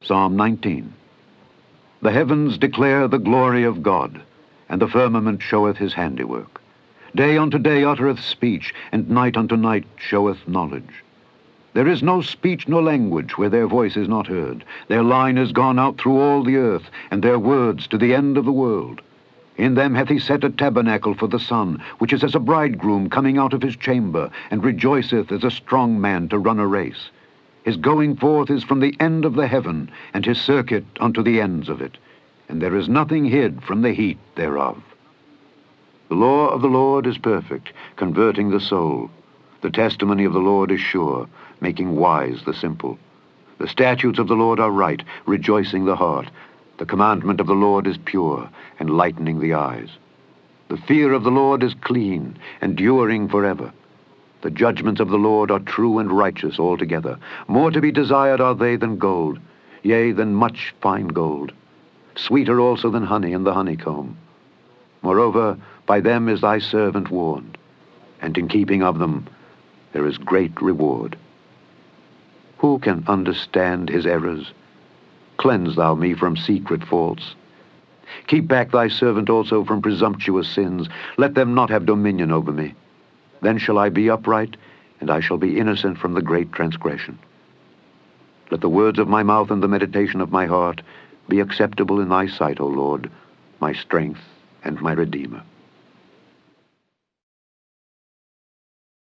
Psalm 19. The heavens declare the glory of God, and the firmament showeth his handiwork. Day unto day uttereth speech, and night unto night showeth knowledge. There is no speech nor language where their voice is not heard. Their line is gone out through all the earth, and their words to the end of the world. In them hath he set a tabernacle for the sun, which is as a bridegroom coming out of his chamber, and rejoiceth as a strong man to run a race. His going forth is from the end of the heaven, and his circuit unto the ends of it, and there is nothing hid from the heat thereof. The law of the Lord is perfect, converting the soul. The testimony of the Lord is sure, making wise the simple. The statutes of the Lord are right, rejoicing the heart. The commandment of the Lord is pure, enlightening the eyes. The fear of the Lord is clean, enduring forever. The judgments of the Lord are true and righteous altogether. More to be desired are they than gold, yea, than much fine gold. Sweeter also than honey and the honeycomb. Moreover, by them is thy servant warned, and in keeping of them there is great reward. Who can understand his errors? Cleanse thou me from secret faults. Keep back thy servant also from presumptuous sins. Let them not have dominion over me. Then shall I be upright, and I shall be innocent from the great transgression. Let the words of my mouth and the meditation of my heart be acceptable in thy sight, O Lord, my strength and my Redeemer.